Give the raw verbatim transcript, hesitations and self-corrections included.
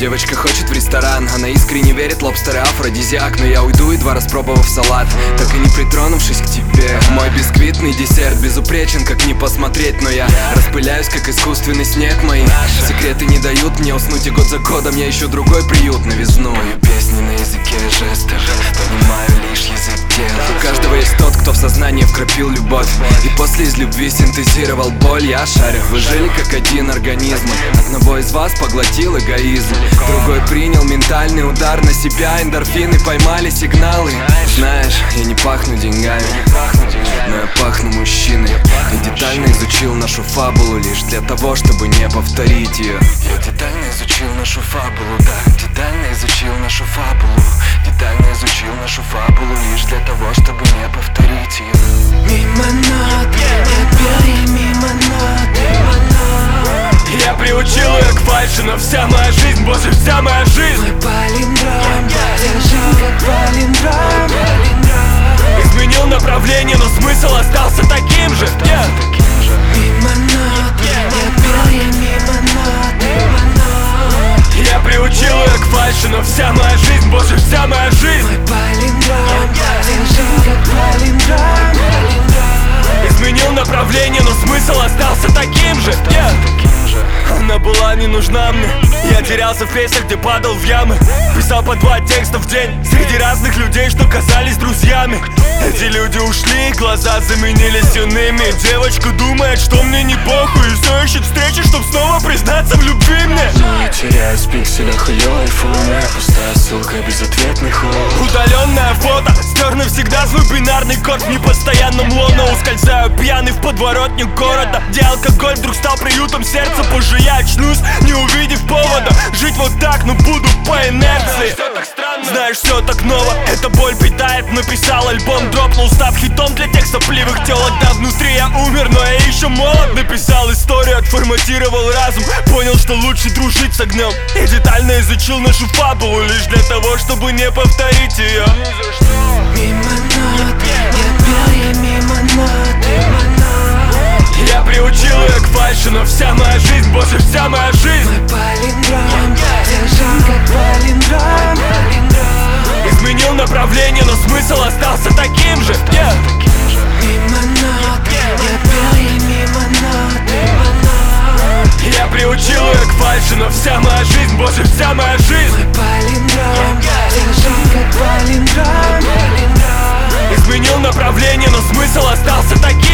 Девочка хочет в ресторан, она искренне верит, лобстеры афродизиак. Но я уйду, едва распробовав салат, так и не притронувшись к тебе. Мой бисквитный десерт безупречен, как ни посмотреть. Но я распыляюсь, как искусственный снег. Мои секреты не дают мне уснуть, и год за годом я ищу другой приют. Новизну пою песни на языке жестов, понимаю лишь язык тела. У каждого есть тот, кто в сознание вкрапил любовь, и после из любви синтезировал боль. Я шарю, вы жили как один организм. Одного из вас поглотил эгоизм, другой принял ментальный удар на себя. Эндорфины поймали сигналы. Знаешь, я не пахну деньгами, но я пахну мужчиной. И детально изучил нашу фабулу лишь для того, чтобы не повторить ее. Я детально изучил нашу фабулу, да, детально изучил нашу фабулу. Детально изучил нашу фабулу лишь для того, чтобы не повторить ее. Мимо нот, я пел мимо нот, мимо нот. Я приучил ее к фальши, но вся моя жизнь, боже, вся моя жизнь Мой палиндром, держу как палиндром, палиндром. изменил направление, но смысл остался таким же. yeah. Мимо нот, я пел мимо нот, мимо нот. Я приучил ее к фальши, но вся моя жизнь, боже, вся моя жизнь Мой палиндром, держу как палиндром, палиндром. изменил направление, но смысл остался таким же. yeah. Она была не нужна мне. Я терялся в песнях, где падал в ямы. Писал по два текста в день среди разных людей, что казались друзьями. Эти люди ушли, глаза заменились иными. Девочка думает, что мне не похуй, и все ищет встречи, чтоб снова признаться в любви мне. Но я теряюсь в пикселях ее айфона, пустая ссылка, безответный холод. Удаленное фото, стер навсегда свой бинарный код. В непостоянном лоно ускользаю пьяный в подворотню города, где алкоголь вдруг стал приютом сердца. Позже я очнусь, не увидев повода жить вот так, но буду по инерции. Знаешь, все так ново, эта боль питает. Написал альбом, дропнул, став хитом для тех сопливых телок. Да, внутри я умер, но я еще молод. Написал историю, отформатировал разум, понял, что лучше дружить с огнем. И детально изучил нашу фабулу лишь для того, чтобы не повторить ее. Мимо нот, я пел мимо нот, мимо нот. Я приучил ее к фальши, но вся моя жизнь, боже, вся моя жизнь Мой палиндром, держу как палиндром, палиндром. изменил направление, но смысл остался таким же. yeah. Мимо нот, я пел мимо нот, мимо нот. Я приучил ее к фальши, но вся моя жизнь, боже, вся моя жизнь Мой палиндром, держу как палиндром, палиндром. изменил направление, но смысл остался таким